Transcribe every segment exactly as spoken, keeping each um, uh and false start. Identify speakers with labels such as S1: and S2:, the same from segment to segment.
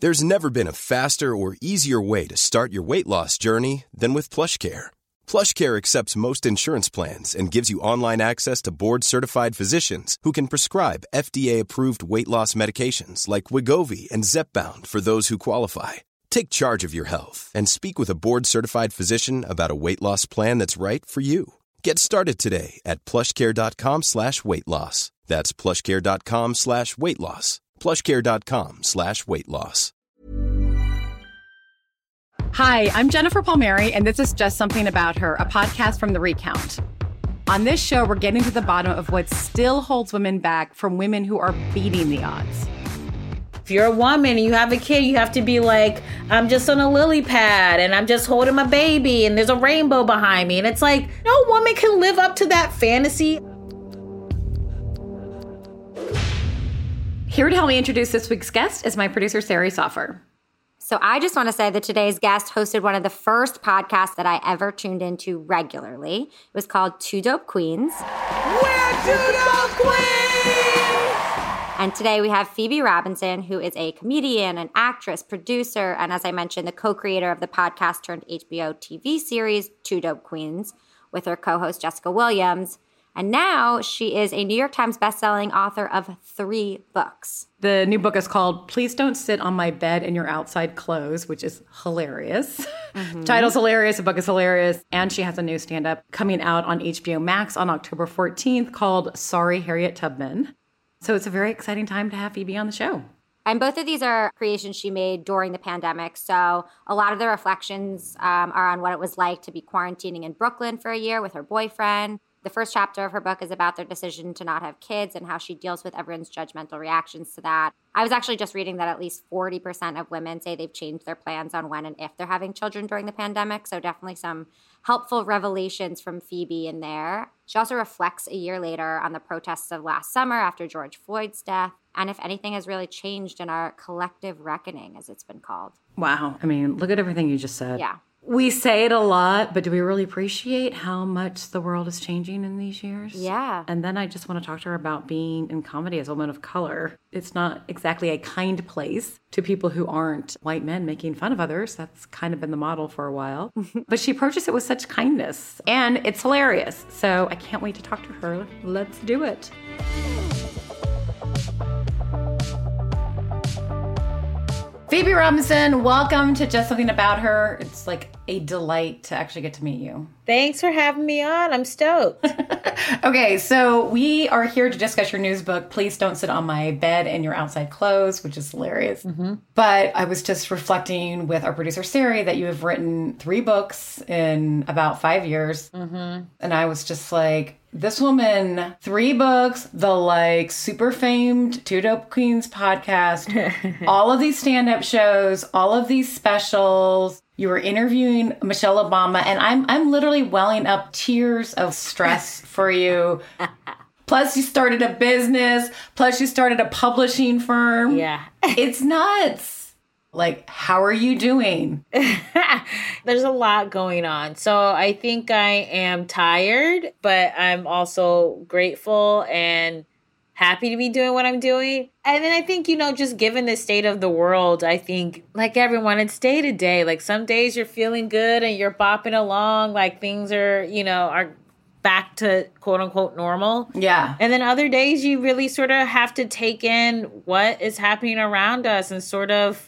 S1: There's never been a faster or easier way to start your weight loss journey than with PlushCare. PlushCare accepts most insurance plans and gives you online access to board-certified physicians who can prescribe F D A-approved weight loss medications like Wegovy and Zepbound for those who qualify. Take charge of your health and speak with a board-certified physician about a weight loss plan that's right for you. Get started today at plushcare.com slash weight loss. That's plushcare.com slash weight loss. plushcare.com slash weight loss.
S2: Hi, I'm Jennifer Palmieri, and this is Just Something About Her, a podcast from The Recount. On this show, we're getting to the bottom of what still holds women back from women who are beating the odds.
S3: If you're a woman and you have a kid, you have to be like, I'm just on a lily pad and I'm just holding my baby and there's a rainbow behind me. And it's like, no woman can live up to that fantasy.
S2: Here to help me introduce this week's guest is my producer, Sari Soffer.
S4: So I just want to say that today's guest hosted one of the first podcasts that I ever tuned into regularly. It was called Two Dope Queens.
S3: We're Two Dope Queens!
S4: And today we have Phoebe Robinson, who is a comedian, an actress, producer, and as I mentioned, the co-creator of the podcast turned H B O T V series Two Dope Queens with her co-host Jessica Williams. And now she is a New York Times bestselling author of three books.
S2: The new book is called Please Don't Sit on My Bed in Your Outside Clothes, which is hilarious. Mm-hmm. The title's hilarious. The book is hilarious. And she has a new stand-up coming out on H B O Max on October fourteenth called Sorry, Harriet Tubman. So it's a very exciting time to have Phoebe on the show.
S4: And both of these are creations she made during the pandemic. So a lot of the reflections um, are on what it was like to be quarantining in Brooklyn for a year with her boyfriend. The first chapter of her book is about their decision to not have kids and how she deals with everyone's judgmental reactions to that. I was actually just reading that at least forty percent of women say they've changed their plans on when and if they're having children during the pandemic. So definitely some helpful revelations from Phoebe in there. She also reflects a year later on the protests of last summer after George Floyd's death, and if anything has really changed in our collective reckoning, as it's been called.
S2: Wow. I mean, look at everything you just said.
S4: Yeah.
S2: We say it a lot, but do we really appreciate how much the world is changing in these years?
S4: Yeah.
S2: And then I just want to talk to her about being in comedy as a woman of color. It's not exactly a kind place to people who aren't white men making fun of others. That's kind of been the model for a while. But she approaches it with such kindness, and it's hilarious. So I can't wait to talk to her. Let's do it. Phoebe Robinson, welcome to Just Something About Her. It's like a delight to actually get to meet you.
S3: Thanks for having me on. I'm stoked.
S2: Okay, so we are here to discuss your news book, Please Don't Sit on My Bed in Your Outside Clothes, which is hilarious. Mm-hmm. But I was just reflecting with our producer, Sari, that you have written three books in about five years. Mm-hmm. And I was just like, this woman, three books, the like super famed Two Dope Queens podcast, all of these stand-up shows, all of these specials. You were interviewing Michelle Obama, and I'm I'm literally welling up tears of stress for you. Plus, you started a business. Plus, you started a publishing firm.
S3: Yeah.
S2: It's nuts. Like, how are you doing?
S3: There's a lot going on. So I think I am tired, but I'm also grateful and happy to be doing what I'm doing. And then I think, you know, just given the state of the world, I think like everyone, it's day to day. Like some days you're feeling good and you're bopping along, like things are, you know, are back to quote unquote normal.
S2: Yeah.
S3: And then other days you really sort of have to take in what is happening around us and sort of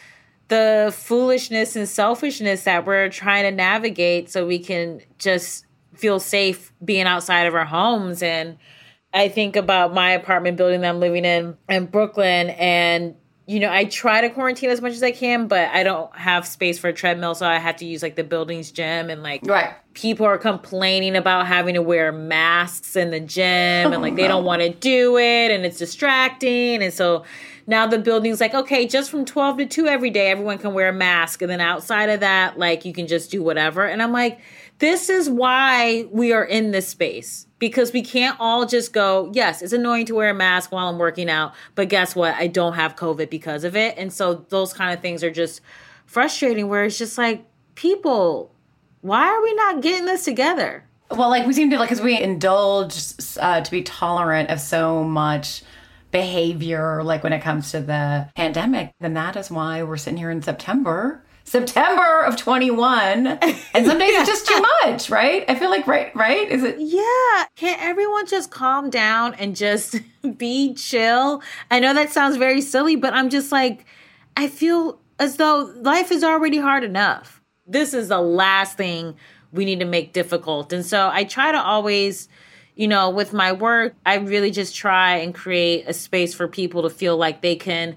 S3: the foolishness and selfishness that we're trying to navigate so we can just feel safe being outside of our homes. And I think about my apartment building that I'm living in in Brooklyn, and you know, I try to quarantine as much as I can, but I don't have space for a treadmill, so I have to use like the building's gym, and like
S2: right.
S3: people are complaining about having to wear masks in the gym, and like they don't want to do it, and it's distracting, and so now the building's like, okay, just from twelve to two every day, everyone can wear a mask, and then outside of that, like you can just do whatever. And I'm like, this is why we are in this space. Because we can't all just go, yes, it's annoying to wear a mask while I'm working out, but guess what? I don't have COVID because of it. And so those kind of things are just frustrating, where it's just like, people, why are we not getting this together?
S2: Well, like we seem to, like, because we indulge uh, to be tolerant of so much behavior, like when it comes to the pandemic, then that is why we're sitting here in September. September of twenty-one. And some days it's just too much, right? I feel like, right, right? Is it?
S3: Yeah. Can't everyone just calm down and just be chill? I know that sounds very silly, but I'm just like, I feel as though life is already hard enough. This is the last thing we need to make difficult. And so I try to always, you know, with my work, I really just try and create a space for people to feel like they can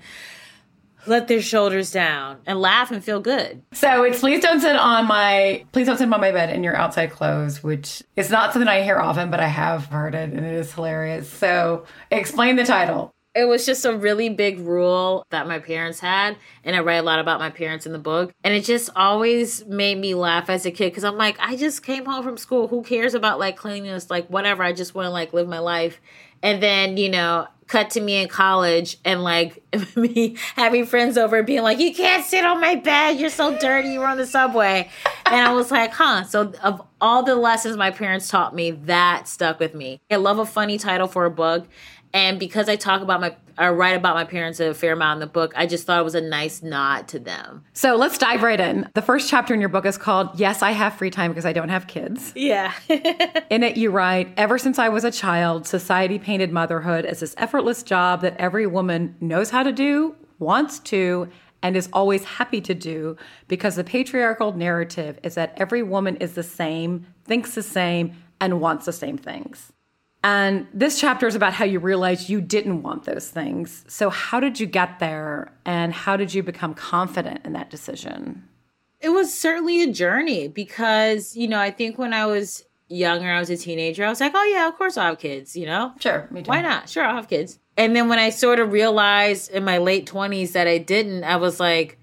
S3: let their shoulders down and laugh and feel good.
S2: So it's please don't sit on my please don't sit on my bed in your outside clothes, which is not something I hear often, but I have heard it and it is hilarious. So explain the title.
S3: It was just a really big rule that my parents had. And I write a lot about my parents in the book. And it just always made me laugh as a kid. Because I'm like, I just came home from school. Who cares about like cleanliness? Like whatever. I just want to like live my life. And then, you know, cut to me in college and like me having friends over and being like, you can't sit on my bed. You're so dirty. You were on the subway. And I was like, huh. So of all the lessons my parents taught me, that stuck with me. I love a funny title for a book. And because I talk about my, I write about my parents a fair amount in the book, I just thought it was a nice nod to them.
S2: So let's dive right in. The first chapter in your book is called, Yes, I Have Free Time Because I Don't Have Kids.
S3: Yeah.
S2: In it, you write, ever since I was a child, society painted motherhood as this effortless job that every woman knows how to do, wants to, and is always happy to do, because the patriarchal narrative is that every woman is the same, thinks the same, and wants the same things. And this chapter is about how you realized you didn't want those things. So how did you get there? And how did you become confident in that decision?
S3: It was certainly a journey because, you know, I think when I was younger, I was a teenager, I was like, oh yeah, of course I'll have kids, you know?
S2: Sure, me too.
S3: Why not? Sure, I'll have kids. And then when I sort of realized in my late twenties that I didn't, I was like,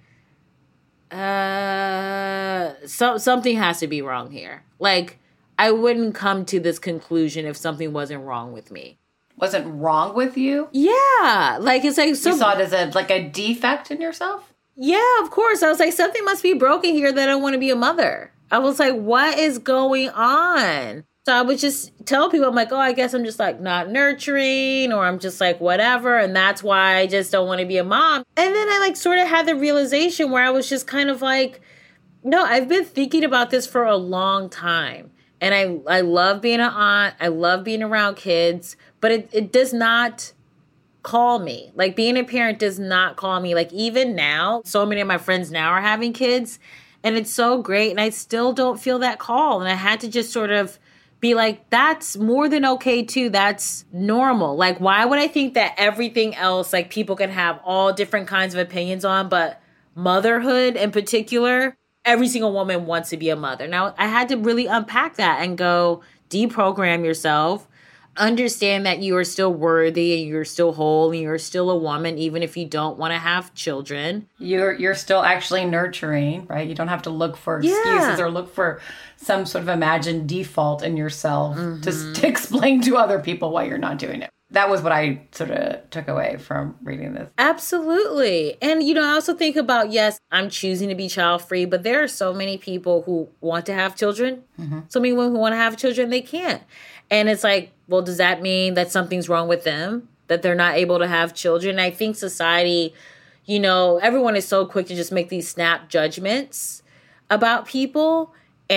S3: uh, so, something has to be wrong here. Like, I wouldn't come to this conclusion if something wasn't wrong with me.
S2: Wasn't wrong with you?
S3: Yeah. Like, it's like... So,
S2: you saw it as a, like a defect in yourself?
S3: Yeah, of course. I was like, something must be broken here that I don't want to be a mother. I was like, what is going on? So I would just tell people, I'm like, oh, I guess I'm just like not nurturing or I'm just like whatever. And that's why I just don't want to be a mom. And then I like sort of had the realization where I was just kind of like, no, I've been thinking about this for a long time. And I, I love being an aunt. I love being around kids, but it, it does not call me. Like being a parent does not call me. Like even now, so many of my friends now are having kids and it's so great. And I still don't feel that call. And I had to just sort of be like, that's more than okay too. That's normal. Like, why would I think that everything else, like people can have all different kinds of opinions on, but motherhood in particular, every single woman wants to be a mother. Now, I had to really unpack that and go deprogram yourself, understand that you are still worthy and you're still whole and you're still a woman, even if you don't want to have children.
S2: You're you're still actually nurturing, right? You don't have to look for excuses yeah. or look for some sort of imagined default in yourself mm-hmm. to, to explain to other people why you're not doing it. That was what I sort of took away from reading this.
S3: Absolutely. And, you know, I also think about, yes, I'm choosing to be child-free, but there are so many people who want to have children. Mm-hmm. So many women who want to have children, they can't. And it's like, well, does that mean that something's wrong with them, that they're not able to have children? I think society, you know, everyone is so quick to just make these snap judgments about people.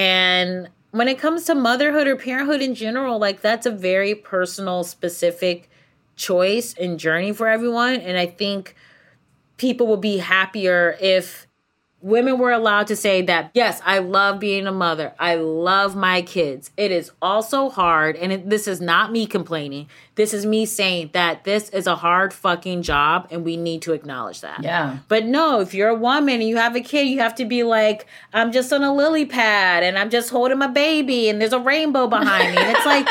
S3: And when it comes to motherhood or parenthood in general, like that's a very personal, specific choice and journey for everyone. And I think people will be happier if women were allowed to say that, yes, I love being a mother. I love my kids. It is also hard. And it, this is not me complaining. This is me saying that this is a hard fucking job and we need to acknowledge that.
S2: Yeah.
S3: But no, if you're a woman and you have a kid, you have to be like, I'm just on a lily pad and I'm just holding my baby and there's a rainbow behind me. And it's like...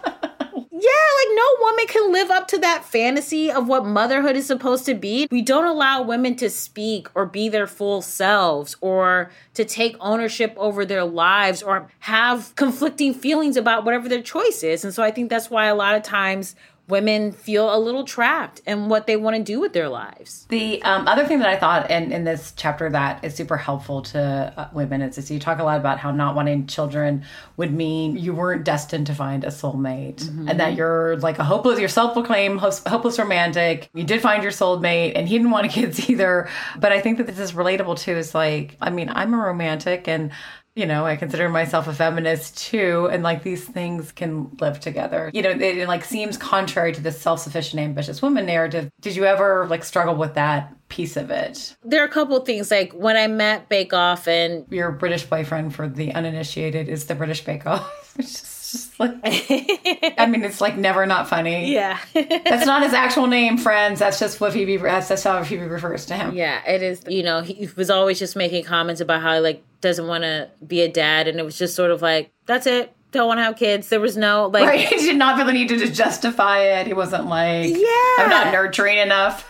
S3: Yeah, like no woman can live up to that fantasy of what motherhood is supposed to be. We don't allow women to speak or be their full selves or to take ownership over their lives or have conflicting feelings about whatever their choice is. And so I think that's why a lot of times women feel a little trapped in what they want to do with their lives.
S2: The um, other thing that I thought in, in this chapter that is super helpful to uh, women is this, you talk a lot about how not wanting children would mean you weren't destined to find a soulmate, mm-hmm. and that you're like a hopeless, you're self-proclaimed hopeless romantic. You did find your soulmate, and he didn't want kids either. But I think that this is relatable too. Is like, I mean, I'm a romantic, and you know, I consider myself a feminist too. And like these things can live together. You know, it, it like seems contrary to the self-sufficient, ambitious woman narrative. Did you ever like struggle with that piece of it?
S3: There are a couple of things. Like when I met Bake Off, and
S2: your British boyfriend, for the uninitiated, is the British Bake Off. It's just, just like, I mean, it's like never not funny.
S3: Yeah.
S2: That's not his actual name, friends. That's just what Phoebe, that's, that's how Phoebe refers to him.
S3: Yeah, it is. You know, he was always just making comments about how like, doesn't want to be a dad, and it was just sort of like, that's it, don't want to have kids. There was no like,
S2: right. He did not feel the need to just justify it. He wasn't like,
S3: yeah,
S2: I'm not nurturing enough.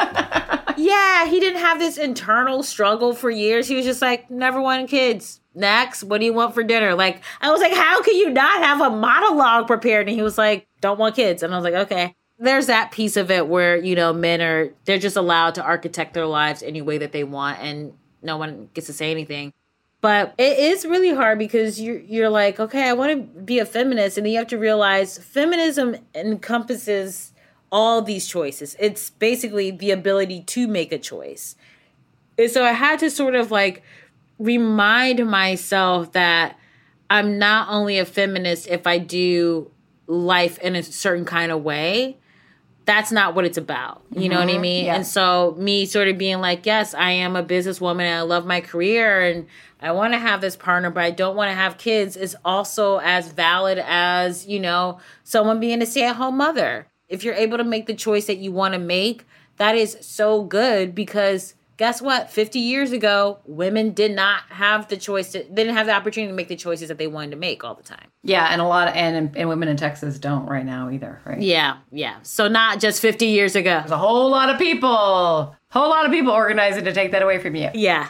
S3: Yeah, he didn't have this internal struggle for years. He was just like, never wanted kids. Next, what do you want for dinner? Like, I was like, how can you not have a monologue prepared? And he was like, don't want kids. And I was like, okay. There's that piece of it where, you know, men are, they're just allowed to architect their lives any way that they want, and no one gets to say anything. But it is really hard because you're, you're like, okay, I want to be a feminist. And then you have to realize feminism encompasses all these choices. It's basically the ability to make a choice. And so I had to sort of like remind myself that I'm not only a feminist if I do life in a certain kind of way. That's not what it's about. You mm-hmm. know what I mean? Yeah. And so me sort of being like, yes, I am a businesswoman and I love my career and I want to have this partner, but I don't want to have kids is also as valid as, you know, someone being a stay-at-home mother. If you're able to make the choice that you want to make, that is so good because guess what? fifty years ago, women did not have the choice. To, they didn't have the opportunity to make the choices that they wanted to make all the time.
S2: Yeah, and a lot of, and, and women in Texas don't right now either, right?
S3: Yeah, yeah. So not just fifty years ago.
S2: There's a whole lot of people, whole lot of people organizing to take that away from you.
S3: Yeah.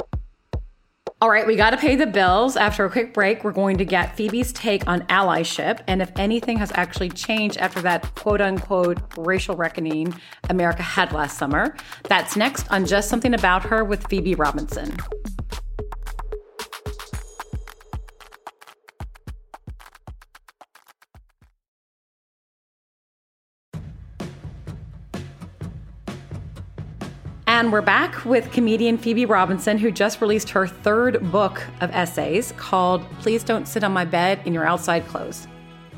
S2: All right, we got to pay the bills. After a quick break, we're going to get Phoebe's take on allyship and if anything has actually changed after that quote-unquote racial reckoning America had last summer. That's next on Just Something About Her with Phoebe Robinson. And we're back with comedian Phoebe Robinson, who just released her third book of essays called Please Don't Sit on My Bed in Your Outside Clothes.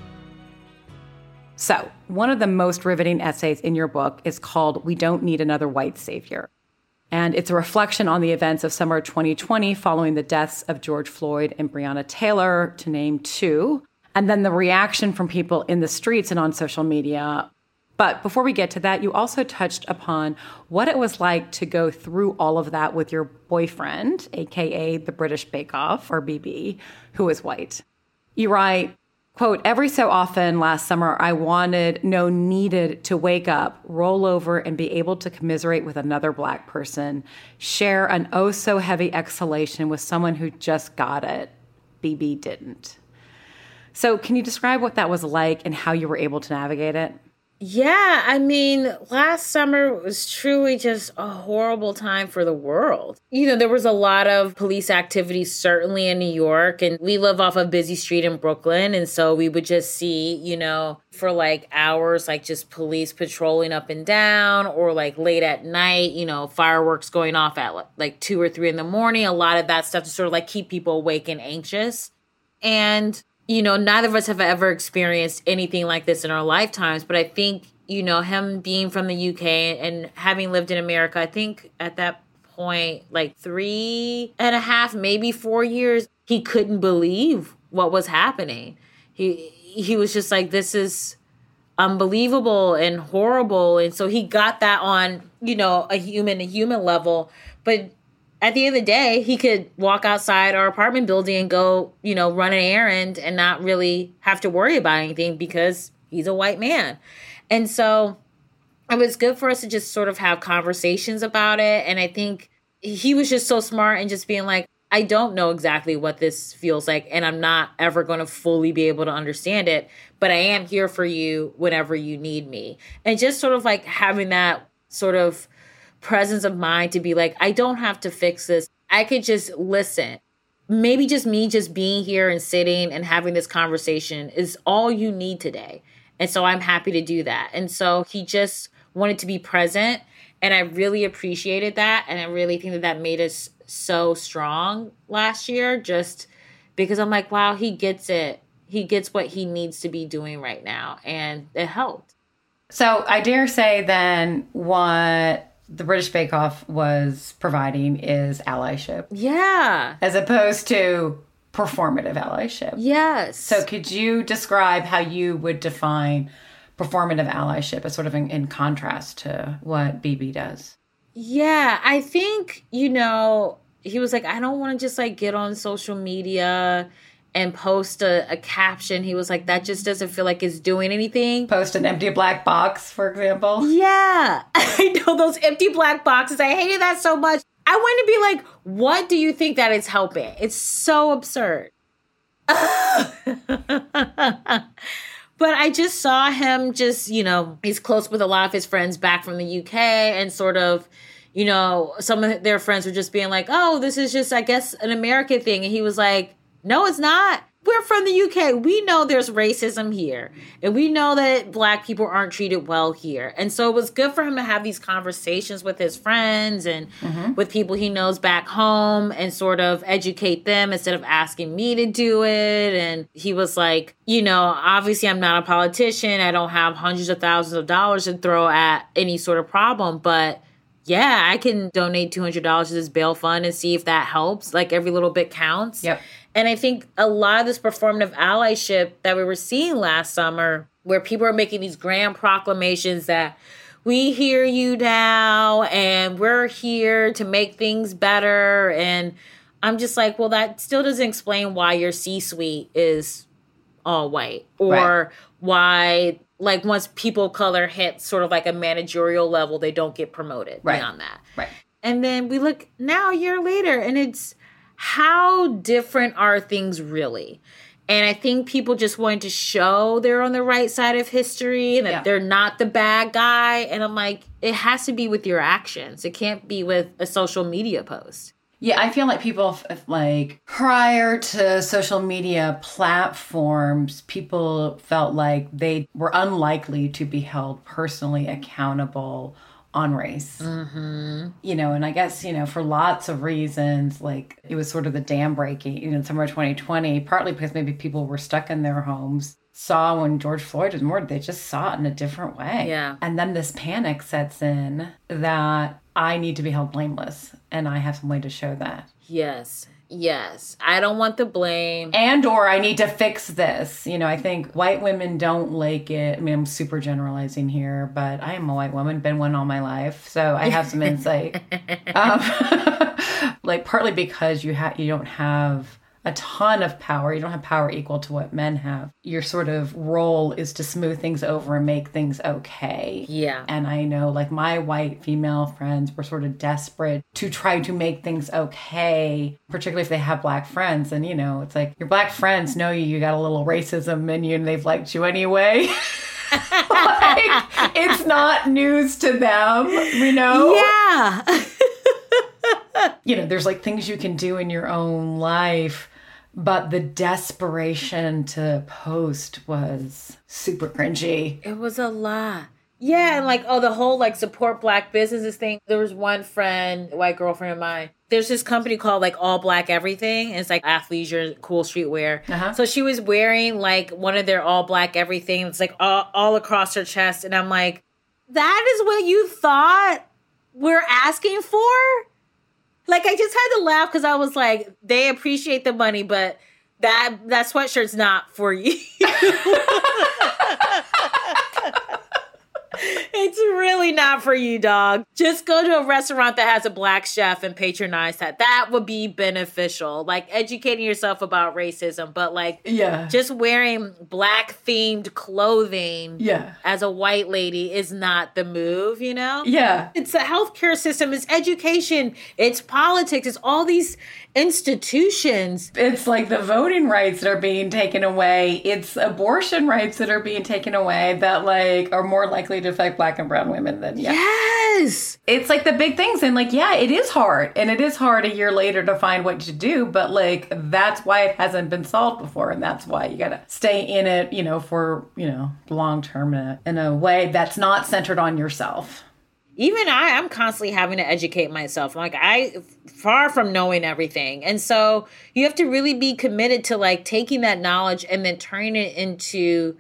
S2: So, one of the most riveting essays in your book is called We Don't Need Another White Savior. And it's a reflection on the events of summer twenty twenty following the deaths of George Floyd and Breonna Taylor, to name two, and then the reaction from people in the streets and on social media. But before we get to that, you also touched upon what it was like to go through all of that with your boyfriend, a k a the British Bake Off, or B B, who is white. You write, quote, every so often last summer, I wanted, no, needed to wake up, roll over, and be able to commiserate with another Black person, share an oh-so-heavy exhalation with someone who just got it. B B didn't. So can you describe what that was like and how you were able to navigate it?
S3: Yeah, I mean, last summer was truly just a horrible time for the world. You know, there was a lot of police activity, certainly in New York, and we live off a busy street in Brooklyn, and so we would just see, you know, for like hours, like just police patrolling up and down, or like late at night, you know, fireworks going off at like two or three in the morning, a lot of that stuff to sort of like keep people awake and anxious. And you know, neither of us have ever experienced anything like this in our lifetimes. But I think, you know, him being from the U K and having lived in America, I think at that point, like three and a half, maybe four years, he couldn't believe what was happening. He he was just like, this is unbelievable and horrible. And so he got that on, you know, a human, a human level. But at the end of the day, he could walk outside our apartment building and go, you know, run an errand and not really have to worry about anything because he's a white man. And so it was good for us to just sort of have conversations about it. And I think he was just so smart and just being like, I don't know exactly what this feels like, and I'm not ever going to fully be able to understand it, but I am here for you whenever you need me. And just sort of like having that sort of presence of mind to be like, I don't have to fix this. I could just listen. Maybe just me just being here and sitting and having this conversation is all you need today. And so I'm happy to do that. And so he just wanted to be present. And I really appreciated that. And I really think that that made us so strong last year, just because I'm like, wow, he gets it. He gets what he needs to be doing right now. And it helped.
S2: So I dare say then what the British Bake Off was providing is allyship.
S3: Yeah.
S2: As opposed to performative allyship.
S3: Yes.
S2: So could you describe how you would define performative allyship as sort of in, in contrast to what B B does?
S3: Yeah, I think, you know, he was like, I don't want to just like get on social media and post a, a caption. He was like, that just doesn't feel like it's doing anything.
S2: Post an empty black box, for example.
S3: Yeah. I know those empty black boxes. I hated that so much. I want to be like, what do you think that is helping? It's so absurd. But I just saw him just, you know, he's close with a lot of his friends back from the U K, and sort of, you know, some of their friends were just being like, oh, this is just, I guess, an American thing. And he was like, no, it's not. We're from the U K. We know there's racism here. And we know that Black people aren't treated well here. And so it was good for him to have these conversations with his friends and mm-hmm. with people he knows back home and sort of educate them instead of asking me to do it. And he was like, you know, obviously I'm not a politician. I don't have hundreds of thousands of dollars to throw at any sort of problem. But yeah, I can donate two hundred dollars to this bail fund and see if that helps. Like every little bit counts.
S2: Yep.
S3: And I think a lot of this performative allyship that we were seeing last summer, where people are making these grand proclamations that we hear you now and we're here to make things better. And I'm just like, well, that still doesn't explain why your C-suite is all white, or right. why, like, once people of color hit sort of like a managerial level, they don't get promoted right. beyond that.
S2: Right.
S3: And then we look now a year later and it's, how different are things really? And I think people just wanted to show they're on the right side of history and that yeah. they're not the bad guy. And I'm like, it has to be with your actions. It can't be with a social media post.
S2: Yeah, I feel like people, like, prior to social media platforms, people felt like they were unlikely to be held personally accountable on race.
S3: Mm-hmm.
S2: You know, and I guess, you know, for lots of reasons, like it was sort of the dam breaking, you know, in summer twenty twenty, partly because maybe people were stuck in their homes, saw when George Floyd was murdered, they just saw it in a different way.
S3: Yeah.
S2: And then this panic sets in that I need to be held blameless and I have some way to show that.
S3: Yes. Yes. I don't want the blame.
S2: And or I need to fix this. You know, I think white women don't like it. I mean, I'm super generalizing here, but I am a white woman, been one all my life. So I have some insight. um, like partly because you have, you don't have a ton of power. You don't have power equal to what men have. Your sort of role is to smooth things over and make things okay.
S3: Yeah.
S2: And I know like my white female friends were sort of desperate to try to make things okay, particularly if they have Black friends. And, you know, it's like your Black friends know you, you got a little racism in you and they've liked you anyway. Like, it's not news to them, you know?
S3: Yeah.
S2: You know, there's like things you can do in your own life, but the desperation to post was super cringy.
S3: It was a lot. Yeah, and like, oh, the whole like support Black businesses thing. There was one friend, white girlfriend of mine. There's this company called like All Black Everything. And it's like athleisure, cool streetwear.
S2: Uh-huh.
S3: So she was wearing like one of their All Black Everything. It's like all, all across her chest. And I'm like, that is what you thought we're asking for? Like, I just had to laugh because I was like, they appreciate the money, but that that sweatshirt's not for you. It's really not for you, dog. Just go to a restaurant that has a black chef and patronize that. That would be beneficial. Like educating yourself about racism, but like
S2: yeah.
S3: just wearing black themed clothing
S2: yeah.
S3: as a white lady is not the move, you know?
S2: Yeah.
S3: It's the healthcare system, it's education, it's politics, it's all these institutions.
S2: It's like the voting rights that are being taken away. It's abortion rights that are being taken away that like are more likely to affect black and brown women than yeah.
S3: Yes.
S2: It's like the big things. And like, yeah, it is hard. And it is hard a year later to find what to do. But like, that's why it hasn't been solved before. And that's why you got to stay in it, you know, for, you know, long term in a, in a way that's not centered on yourself.
S3: Even I, I'm constantly having to educate myself. Like I, far from knowing everything. And so you have to really be committed to like taking that knowledge and then turning it into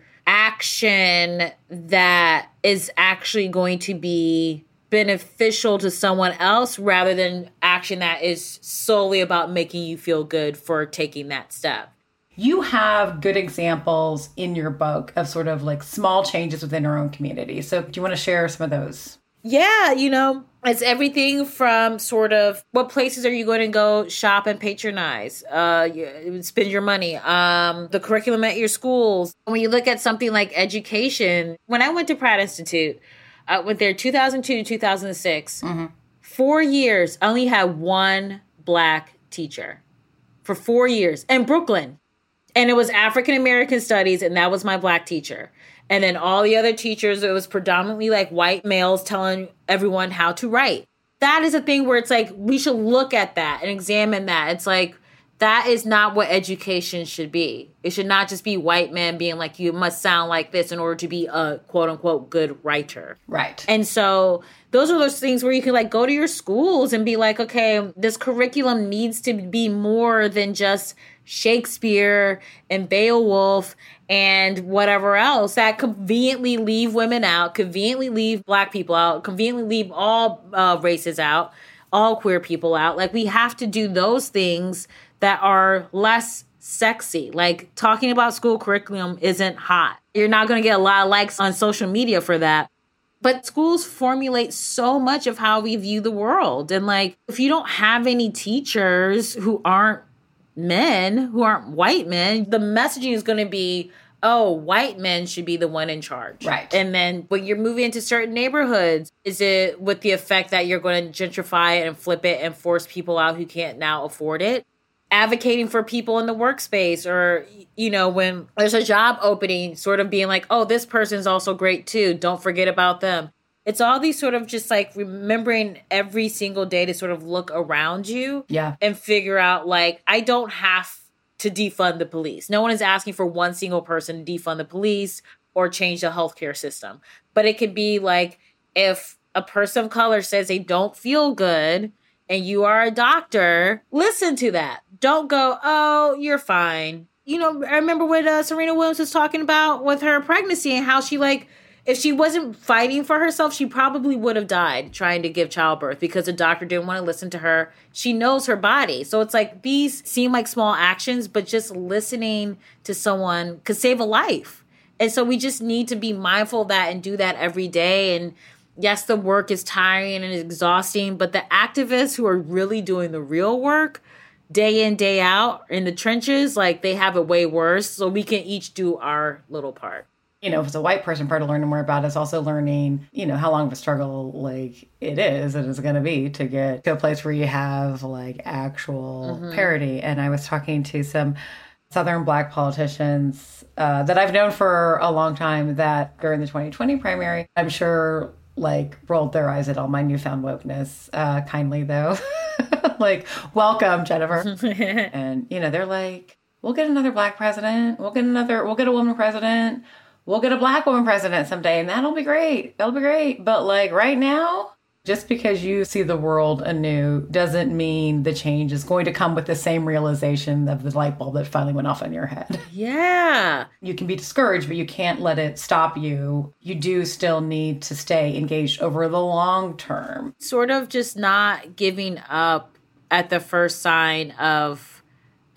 S3: action that is actually going to be beneficial to someone else rather than action that is solely about making you feel good for taking that step.
S2: You have good examples in your book of sort of like small changes within our own community. So do you want to share some of those?
S3: Yeah, you know, it's everything from sort of what places are you going to go shop and patronize, uh, you, spend your money, um, the curriculum at your schools. When you look at something like education, when I went to Pratt Institute, I went there two thousand two to two thousand six. Mm-hmm. Four years, I only had one black teacher for four years in Brooklyn. And it was African American studies, and that was my black teacher. And then all the other teachers, it was predominantly like white males telling everyone how to write. That is a thing where it's like, we should look at that and examine that. It's like, that is not what education should be. It should not just be white men being like, you must sound like this in order to be a quote unquote good writer.
S2: Right.
S3: And so those are those things where you can like go to your schools and be like, okay, this curriculum needs to be more than just Shakespeare and Beowulf and whatever else that conveniently leave women out, conveniently leave black people out, conveniently leave all uh, races out, all queer people out. Like we have to do those things that are less sexy. Like talking about school curriculum isn't hot. You're not going to get a lot of likes on social media for that. But schools formulate so much of how we view the world. And like, if you don't have any teachers who aren't men, who aren't white men, the messaging is going to be, oh, white men should be the one in charge.
S2: Right.
S3: And then when you're moving into certain neighborhoods, is it with the effect that you're going to gentrify it and flip it and force people out who can't now afford it? Advocating for people in the workspace, or, you know, when there's a job opening, sort of being like, oh, this person's also great too. Don't forget about them. It's all these sort of just like remembering every single day to sort of look around you
S2: yeah.
S3: and figure out like, I don't have to defund the police. No one is asking for one single person to defund the police or change the healthcare system. But it could be like, if a person of color says they don't feel good and you are a doctor, listen to that. Don't go, oh, you're fine. You know, I remember what uh, Serena Williams was talking about with her pregnancy and how she like, if she wasn't fighting for herself, she probably would have died trying to give childbirth because the doctor didn't want to listen to her. She knows her body. So it's like these seem like small actions, but just listening to someone could save a life. And so we just need to be mindful of that and do that every day. And yes, the work is tiring and exhausting, but the activists who are really doing the real work day in, day out in the trenches, like they have it way worse. So we can each do our little part.
S2: You know, if it's a white person, part of learning more about it is also learning, you know, how long of a struggle, like, it is and it's going to be to get to a place where you have, like, actual mm-hmm. parity. And I was talking to some Southern Black politicians uh, that I've known for a long time that during the twenty twenty primary, I'm sure, like, rolled their eyes at all my newfound wokeness, uh, kindly, though. Like, welcome, Jennifer. And, you know, they're like, we'll get another black president. We'll get another, we'll get a woman president. We'll get a black woman president someday, and that'll be great. That'll be great. But like right now, just because you see the world anew doesn't mean the change is going to come with the same realization of the light bulb that finally went off in your head.
S3: Yeah.
S2: You can be discouraged, but you can't let it stop you. You do still need to stay engaged over the long term.
S3: Sort of just not giving up at the first sign of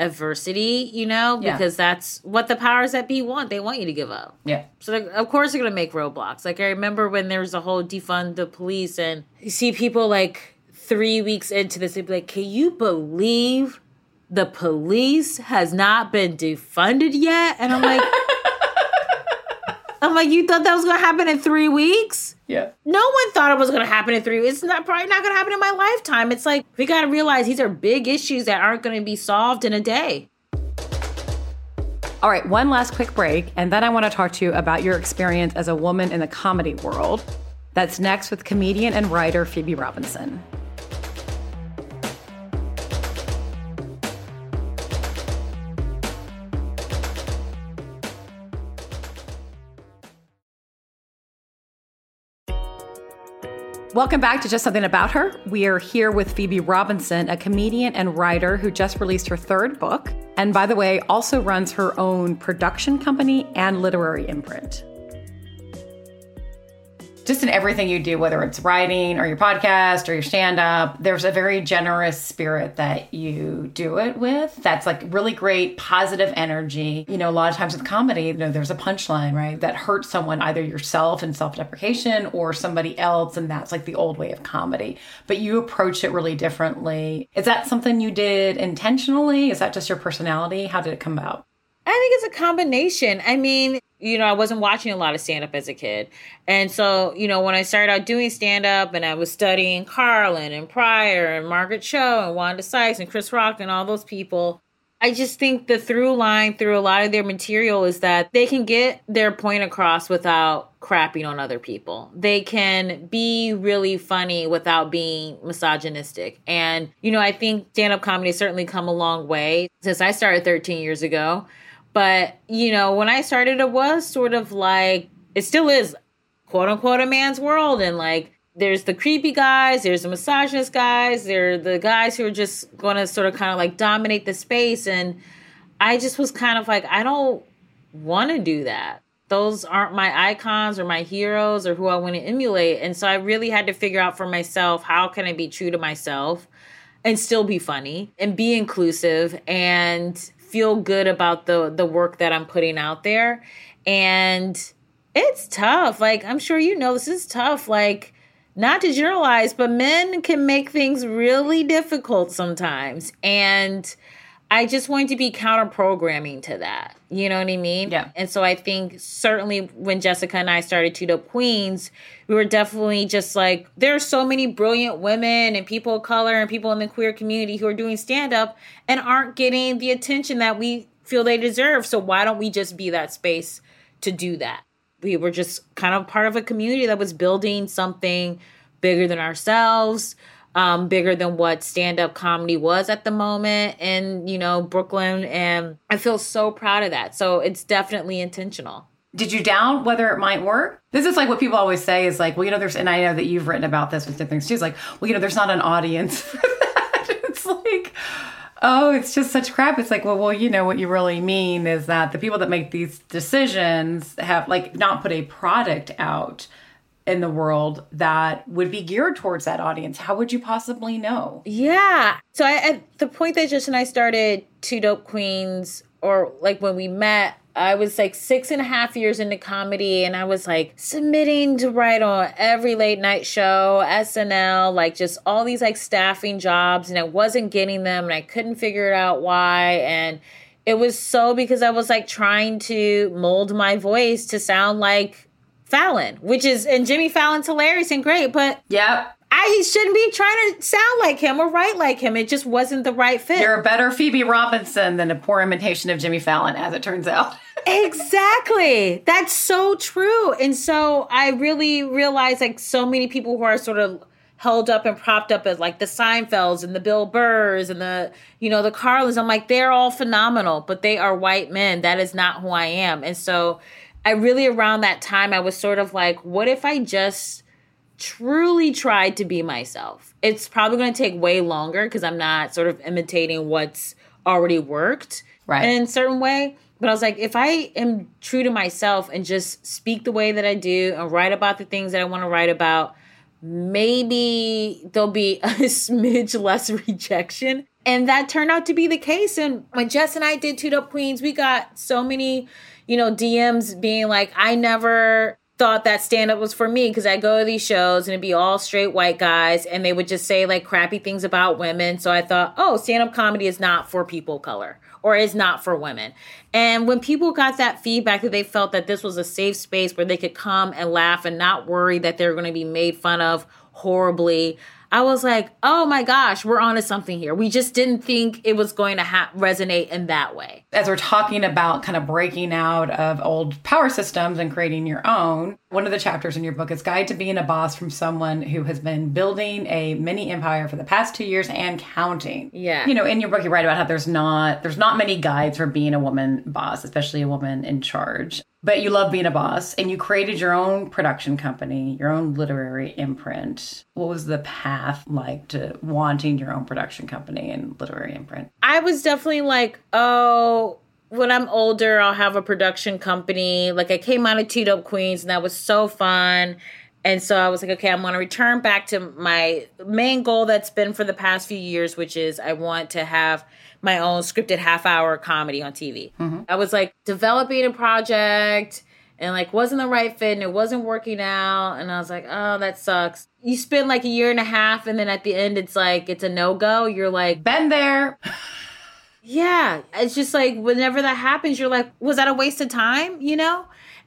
S3: adversity, you know,
S2: Yeah.
S3: because that's what the powers that be want. They want you to give up.
S2: Yeah.
S3: So, like, of course, they're going to make roadblocks. Like, I remember when there was a whole defund the police, and you see people like three weeks into this, they'd be like, can you believe the police has not been defunded yet? And I'm like, I'm like, you thought that was going to happen in three weeks?
S2: Yeah.
S3: No one thought it was going to happen in three weeks. It's not probably not going to happen in my lifetime. It's like, we got to realize these are big issues that aren't going to be solved in a day.
S2: All right, one last quick break, and then I want to talk to you about your experience as a woman in the comedy world. That's next with comedian and writer Phoebe Robinson. Welcome back to Just Something About Her. We are here with Phoebe Robinson, a comedian and writer who just released her third book, and by the way, also runs her own production company and literary imprint. Just in everything you do, whether it's writing or your podcast or your stand-up, there's a very generous spirit that you do it with. That's like really great, positive energy. You know, a lot of times with comedy, you know, there's a punchline, right, that hurts someone, either yourself in self-deprecation or somebody else, and that's like the old way of comedy. But you approach it really differently. Is that something you did intentionally? Is that just your personality? How did it come about?
S3: I think it's a combination. I mean, you know, I wasn't watching a lot of stand-up as a kid. And so, you know, when I started out doing stand-up and I was studying Carlin and Pryor and Margaret Cho and Wanda Sykes and Chris Rock and all those people, I just think the through line through a lot of their material is that they can get their point across without crapping on other people. They can be really funny without being misogynistic. And, you know, I think stand-up comedy has certainly come a long way since I started thirteen years ago. But, you know, when I started, it was sort of like, it still is, quote unquote, a man's world. And like, there's the creepy guys, there's the misogynist guys, there are the guys who are just going to sort of kind of like dominate the space. And I just was kind of like, I don't want to do that. Those aren't my icons or my heroes or who I want to emulate. And so I really had to figure out for myself, how can I be true to myself and still be funny and be inclusive and feel good about the the work that I'm putting out there. And it's tough. Like, I'm sure you know this is tough. Like, not to generalize, but men can make things really difficult sometimes. And I just wanted to be counter-programming to that. You know what I mean?
S2: Yeah.
S3: And so I think certainly when Jessica and I started Two Dope Queens, we were definitely just like, there are so many brilliant women and people of color and people in the queer community who are doing stand-up and aren't getting the attention that we feel they deserve. So why don't we just be that space to do that? We were just kind of part of a community that was building something bigger than ourselves, um, bigger than what stand-up comedy was at the moment in, you know, Brooklyn. And I feel so proud of that. So it's definitely intentional.
S2: Did you doubt whether it might work? This is like what people always say is like, well, you know, there's, and I know that you've written about this with different things too. It's like, well, you know, there's not an audience for that. It's like, oh, it's just such crap. It's like, well, well, you know, what you really mean is that the people that make these decisions have like not put a product out in the world that would be geared towards that audience. How would you possibly know?
S3: Yeah. So I, at the point that Just and I started Two Dope Queens, or like when we met, I was like six and a half years into comedy, and I was like submitting to write on every late night show, S N L, like just all these like staffing jobs, and I wasn't getting them, and I couldn't figure it out why. And it was so because I was like trying to mold my voice to sound like Fallon, which is, and Jimmy Fallon's hilarious and great, but
S2: Yep.
S3: I shouldn't be trying to sound like him or write like him. It just wasn't the right fit.
S2: You're a better Phoebe Robinson than a poor imitation of Jimmy Fallon, as it turns out.
S3: Exactly. That's so true. And so I really realized like so many people who are sort of held up and propped up as like the Seinfelds and the Bill Burrs and the, you know, the Carlins. I'm like, they're all phenomenal, but they are white men. That is not who I am. And so I really, around that time, I was sort of like, what if I just truly tried to be myself? It's probably going to take way longer because I'm not sort of imitating what's already worked
S2: right.
S3: in a certain way. But I was like, if I am true to myself and just speak the way that I do and write about the things that I want to write about, maybe there'll be a smidge less rejection. And that turned out to be the case. And when Jess and I did Two Dope Queens, we got so many, you know, D Ms being like, I never thought that stand-up was for me because I go to these shows and it'd be all straight white guys and they would just say like crappy things about women. So I thought, oh, stand-up comedy is not for people of color or is not for women. And when people got that feedback that they felt that this was a safe space where they could come and laugh and not worry that they're going to be made fun of horribly, I was like, oh my gosh, we're onto something here. We just didn't think it was going to ha- resonate in that way.
S2: As we're talking about kind of breaking out of old power systems and creating your own, one of the chapters in your book is Guide to Being a Boss from Someone Who Has Been Building a Mini Empire for the Past Two Years and Counting.
S3: Yeah.
S2: You know, in your book, you write about how there's not there's not many guides for being a woman boss, especially a woman in charge. But you love being a boss, and you created your own production company, your own literary imprint. What was the path like to wanting your own production company and literary imprint?
S3: I was definitely like, oh, when I'm older, I'll have a production company. Like I came out of Two Dope Queens, and that was so fun. And so I was like, okay, I'm going to return back to my main goal that's been for the past few years, which is I want to have my own scripted half-hour comedy on T V. Mm-hmm. I was like developing a project and like wasn't the right fit and it wasn't working out. And I was like, oh, that sucks. You spend like a year and a half and then at the end it's like, it's a no-go. You're like,
S2: been there.
S3: Yeah. It's just like whenever that happens, you're like, was that a waste of time? You know?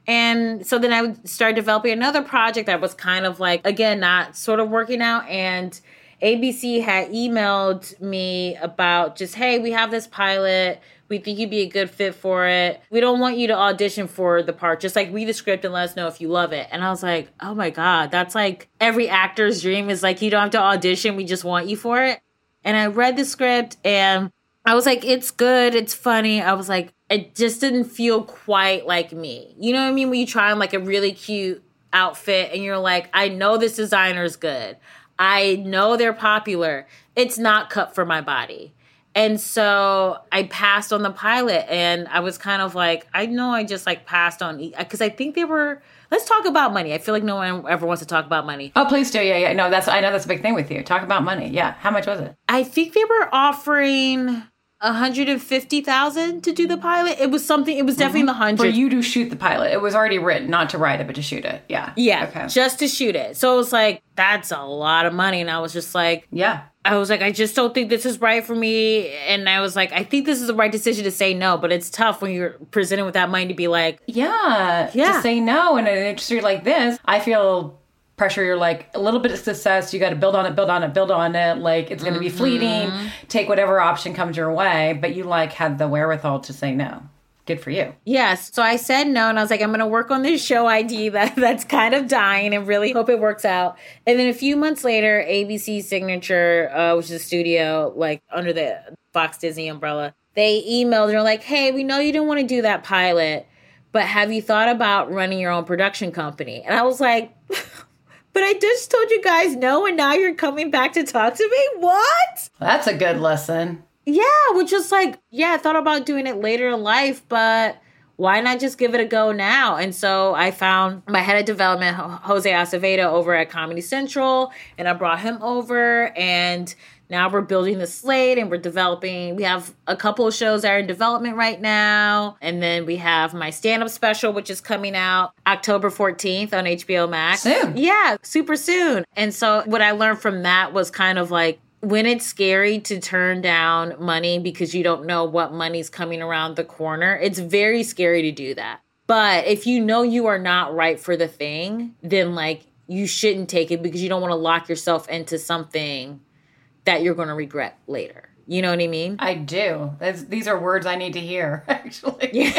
S3: And so then I would start developing another project that was kind of like, again, not sort of working out. And A B C had emailed me about just, hey, we have this pilot. We think you'd be a good fit for it. We don't want you to audition for the part. Just like read the script and let us know if you love it. And I was like, oh my God, that's like every actor's dream is like, you don't have to audition. We just want you for it. And I read the script and I was like, it's good. It's funny. I was like, it just didn't feel quite like me. You know what I mean? When you try on like a really cute outfit and you're like, I know this designer's good. I know they're popular. It's not cut for my body. And so I passed on the pilot and I was kind of like, I know I just like passed on because I think they were, let's talk about money. I feel like no one ever wants to talk about money.
S2: Oh, please do. Yeah, yeah. No, that's, I know that's a big thing with you. Talk about money. Yeah. How much was it?
S3: I think they were offering one hundred fifty thousand dollars to do the pilot. It was something, it was definitely mm-hmm. in the hundreds.
S2: For you to shoot the pilot. It was already written, not to write it, but to shoot it. Yeah.
S3: Yeah.
S2: Okay.
S3: Just to shoot it. So it was like, that's a lot of money. And I was just like,
S2: yeah.
S3: I was like, I just don't think this is right for me. And I was like, I think this is the right decision to say no. But it's tough when you're presented with that money to be like,
S2: yeah, yeah. to say no. And in an industry like this, I feel pressure. You're like a little bit of success. You got to build on it, build on it, build on it. Like it's going to mm-hmm. be fleeting. Take whatever option comes your way. But you like had the wherewithal to say no. Good for you.
S3: Yes. So I said no, and I was like, I'm going to work on this show idea that, that's kind of dying and really hope it works out. And then a few months later, A B C Signature, uh, which is a studio like under the Fox Disney umbrella, they emailed and were like, hey, we know you didn't want to do that pilot, but have you thought about running your own production company? And I was like, but I just told you guys no, and now you're coming back to talk to me? What?
S2: That's a good lesson.
S3: Yeah, which was like, yeah, I thought about doing it later in life, but why not just give it a go now? And so I found my head of development, Jose Acevedo, over at Comedy Central, and I brought him over, and now we're building the slate, and we're developing. We have a couple of shows that are in development right now, and then we have my stand-up special, which is coming out October fourteenth on H B O Max.
S2: Soon.
S3: Yeah, super soon. And so what I learned from that was kind of like, when it's scary to turn down money because you don't know what money's coming around the corner, it's very scary to do that. But if you know you are not right for the thing, then like you shouldn't take it because you don't want to lock yourself into something that you're going to regret later. You know what I mean?
S2: I do. That's, these are words I need to hear, actually.
S3: Yeah.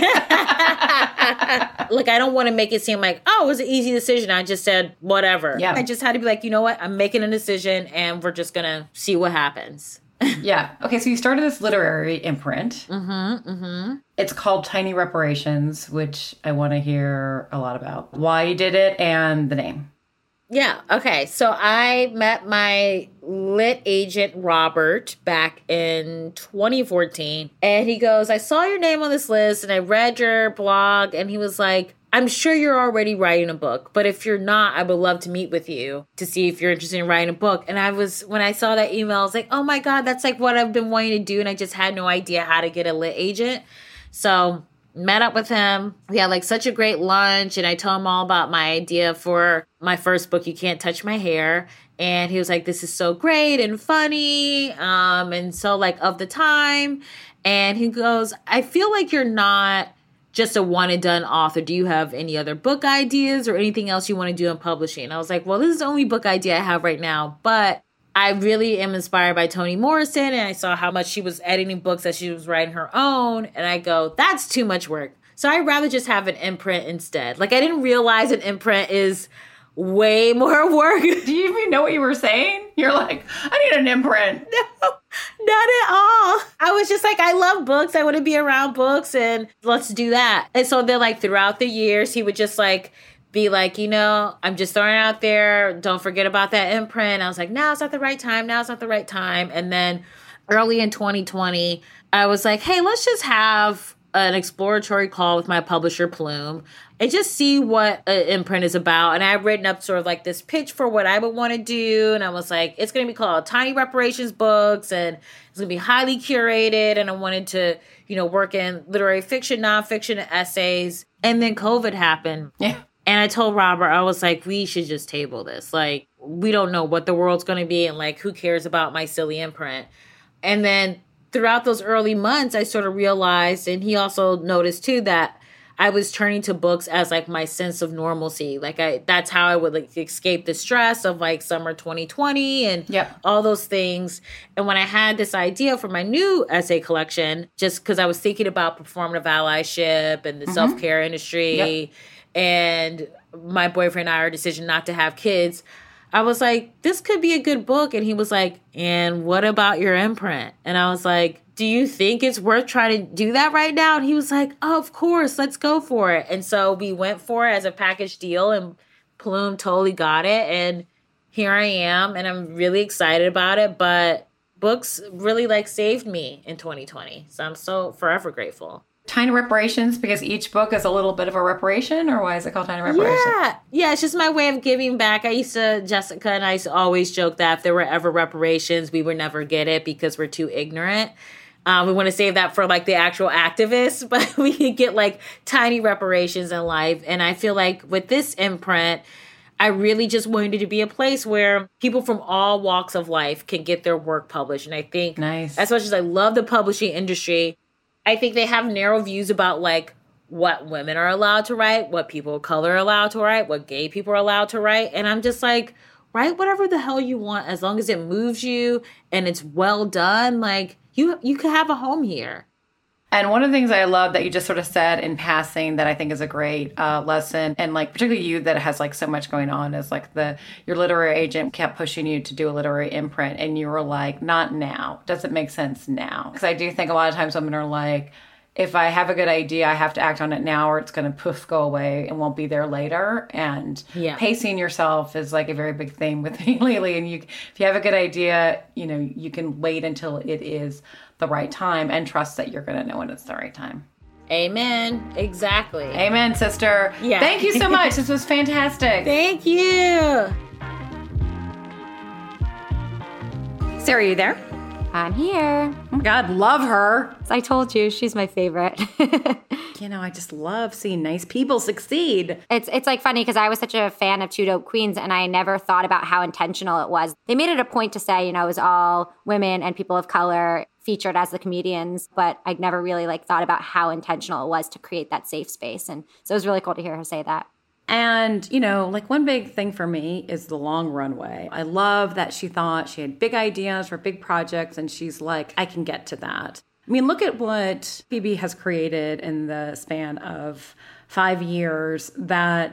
S3: Like, I don't want to make it seem like, oh, it was an easy decision. I just said whatever.
S2: Yeah.
S3: I just had to be like, you know what? I'm making a decision and we're just going to see what happens.
S2: Yeah. Okay, so you started this literary imprint.
S3: Mm-hmm, mm-hmm.
S2: It's called Tiny Reparations, which I want to hear a lot about. Why you did it and the name.
S3: Yeah. Okay. So I met my lit agent, Robert, back in twenty fourteen. And he goes, I saw your name on this list and I read your blog. And he was like, I'm sure you're already writing a book, but if you're not, I would love to meet with you to see if you're interested in writing a book. And I was, when I saw that email, I was like, oh my God, that's like what I've been wanting to do. And I just had no idea how to get a lit agent. So met up with him. We had like such a great lunch. And I told him all about my idea for my first book, You Can't Touch My Hair. And he was like, this is so great and funny. Um, and so like of the time. And he goes, I feel like you're not just a one and done author. Do you have any other book ideas or anything else you want to do in publishing? And I was like, well, this is the only book idea I have right now, but I really am inspired by Toni Morrison. And I saw how much she was editing books as she was writing her own. And I go, that's too much work. So I'd rather just have an imprint instead. Like I didn't realize an imprint is way more work.
S2: Do you even know what you were saying? You're like, I need an imprint.
S3: No, not at all. I was just like, I love books. I want to be around books and let's do that. And so then like throughout the years, he would just like be like, you know, I'm just throwing it out there. Don't forget about that imprint. I was like, now it's not the right time. Now it's not the right time. And then early in twenty twenty, I was like, hey, let's just have an exploratory call with my publisher, Plume, and just see what an imprint is about. And I had written up sort of like this pitch for what I would want to do. And I was like, it's going to be called Tiny Reparations Books, and it's going to be highly curated. And I wanted to, you know, work in literary fiction, nonfiction, and essays. And then COVID happened.
S2: Yeah.
S3: And I told Robert, I was like, we should just table this. Like, we don't know what the world's going to be. And like, who cares about my silly imprint? And then throughout those early months, I sort of realized, and he also noticed too, that I was turning to books as like my sense of normalcy. Like I, that's how I would like escape the stress of like summer twenty twenty and
S2: yep.
S3: all those things. And when I had this idea for my new essay collection, just because I was thinking about performative allyship and the mm-hmm. self-care industry yep. and my boyfriend and I, our decision not to have kids, I was like, this could be a good book. And he was like, and what about your imprint? And I was like, do you think it's worth trying to do that right now? And he was like, oh, of course, let's go for it. And so we went for it as a package deal, and Plume totally got it. And here I am, and I'm really excited about it. But books really like saved me in twenty twenty. So I'm so forever grateful.
S2: Tiny Reparations, because each book is a little bit of a reparation, or why is it called Tiny Reparations?
S3: Yeah, yeah, it's just my way of giving back. I used to, Jessica and I used to always joke that if there were ever reparations, we would never get it because we're too ignorant. Um, we want to save that for like the actual activists, but we could get like tiny reparations in life. And I feel like with this imprint, I really just wanted it to be a place where people from all walks of life can get their work published. And I think
S2: nice.
S3: As much as I love the publishing industry, I think they have narrow views about like what women are allowed to write, what people of color are allowed to write, what gay people are allowed to write. And I'm just like, write whatever the hell you want, as long as it moves you and it's well done. Like you, you could have a home here.
S2: And one of the things I love that you just sort of said in passing that I think is a great uh, lesson, and like particularly you that has like so much going on, is like the your literary agent kept pushing you to do a literary imprint, and you were like, not now. Doesn't make sense now. Because I do think a lot of times women are like, if I have a good idea, I have to act on it now, or it's going to poof go away and won't be there later. And yeah. pacing yourself is like a very big theme with me lately. And you, if you have a good idea, you know, you can wait until it is the right time and trust that you're going to know when it's the right time.
S3: Amen. Exactly.
S2: Amen, sister.
S3: Yeah.
S2: Thank you so much. This was fantastic.
S3: Thank you.
S2: Sarah, are you there?
S4: I'm here.
S2: Oh my God, love her.
S4: As I told you, she's my favorite.
S2: You know, I just love seeing nice people succeed.
S4: It's it's like funny because I was such a fan of Two Dope Queens, and I never thought about how intentional it was. They made it a point to say, you know, it was all women and people of color featured as the comedians, but I never really like thought about how intentional it was to create that safe space. And so it was really cool to hear her say that.
S2: And, you know, like one big thing for me is the long runway. I love that she thought she had big ideas for big projects, and she's like, I can get to that. I mean, look at what Phoebe has created in the span of five years that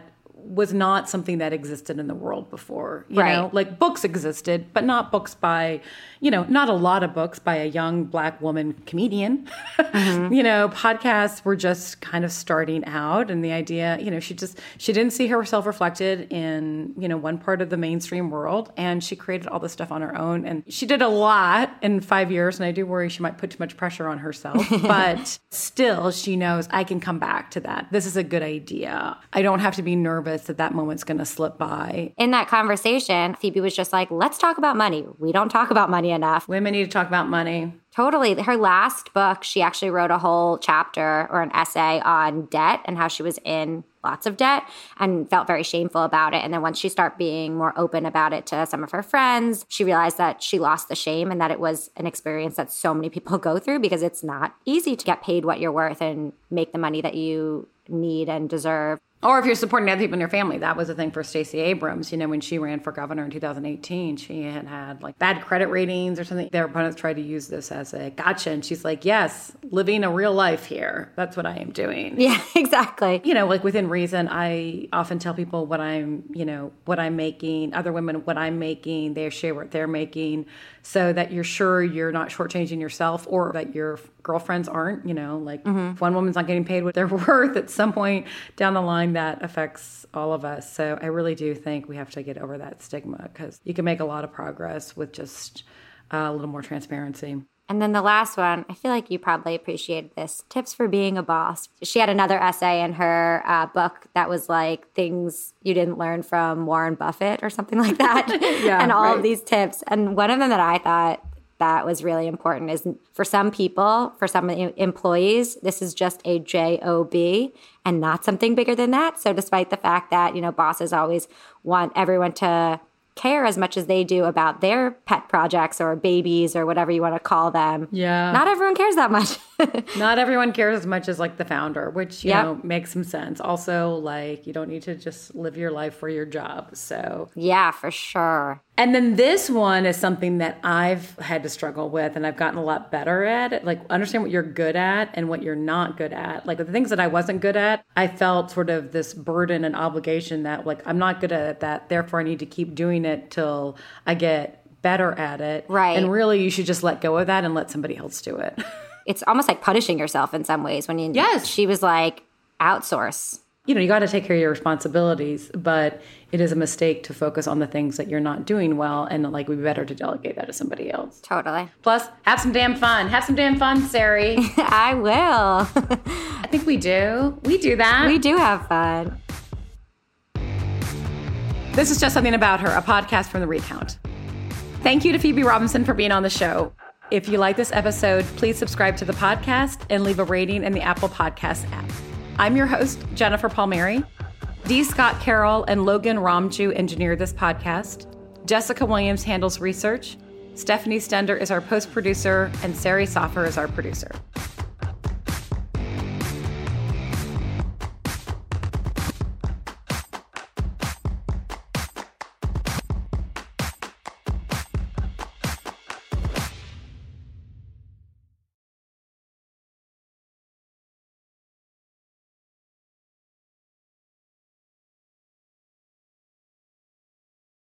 S2: was not something that existed in the world before. You
S4: Right.
S2: know, like books existed, but not books by, you know, not a lot of books by a young Black woman comedian. Mm-hmm. You know, podcasts were just kind of starting out, and the idea, you know, she just, she didn't see herself reflected in, you know, one part of the mainstream world, and she created all this stuff on her own. And she did a lot in five years, and I do worry she might put too much pressure on herself, but still she knows I can come back to that. This is a good idea. I don't have to be nervous that that moment's going to slip by.
S4: In that conversation, Phoebe was just like, let's talk about money. We don't talk about money enough.
S2: Women need to talk about money.
S4: Totally. Her last book, she actually wrote a whole chapter or an essay on debt and how she was in lots of debt and felt very shameful about it. And then once she started being more open about it to some of her friends, she realized that she lost the shame and that it was an experience that so many people go through because it's not easy to get paid what you're worth and make the money that you need and deserve.
S2: Or if you're supporting other people in your family, that was a thing for Stacey Abrams. You know, when she ran for governor in two thousand eighteen, she had had like bad credit ratings or something. Their opponents tried to use this as a gotcha. And she's like, yes, living a real life here. That's what I am doing.
S4: Yeah, exactly.
S2: You know, like within reason, I often tell people what I'm, you know, what I'm making, other women, what I'm making, they share what they're making so that you're sure you're not shortchanging yourself or that your girlfriends aren't, you know, like mm-hmm. if one woman's not getting paid what they're worth at some point down the line, that affects all of us. So I really do think we have to get over that stigma because you can make a lot of progress with just uh, a little more transparency.
S4: And then the last one, I feel like you probably appreciated this. Tips for being a boss. She had another essay in her uh, book that was like things you didn't learn from Warren Buffett or something like that.
S2: Yeah,
S4: and all
S2: right.
S4: of these tips. And one of them that I thought that was really important is for some people, for some employees, this is just a job and not something bigger than that. So despite the fact that, you know, bosses always want everyone to care as much as they do about their pet projects or babies or whatever you want to call them.
S2: Yeah.
S4: Not everyone cares that much.
S2: Not everyone cares as much as like the founder, which, you
S4: Yep.
S2: know, makes some sense. Also, like, you don't need to just live your life for your job. So,
S4: Yeah, for sure.
S2: and then this one is something that I've had to struggle with and I've gotten a lot better at it. Like, understand what you're good at and what you're not good at. Like, the things that I wasn't good at, I felt sort of this burden and obligation that, like, I'm not good at that. Therefore, I need to keep doing it till I get better at it.
S4: Right.
S2: And really, you should just let go of that and let somebody else do it.
S4: It's almost like punishing yourself in some ways when you,
S2: Yes.
S4: she was like, outsource.
S2: You know, you got to take care of your responsibilities, but it is a mistake to focus on the things that you're not doing well. And like, it would be better to delegate that to somebody else.
S4: Totally.
S2: Plus, have some damn fun. Have some damn fun, Sari.
S4: I will.
S2: I think we do. We do that.
S4: We do have fun.
S2: This is Just Something About Her, a podcast from The Recount. Thank you to Phoebe Robinson for being on the show. If you like this episode, please subscribe to the podcast and leave a rating in the Apple Podcasts app. I'm your host, Jennifer Palmieri. D. Scott Carroll and Logan Ramju engineer this podcast. Jessica Williams handles research. Stephanie Stender is our post-producer, and Sari Soffer is our producer.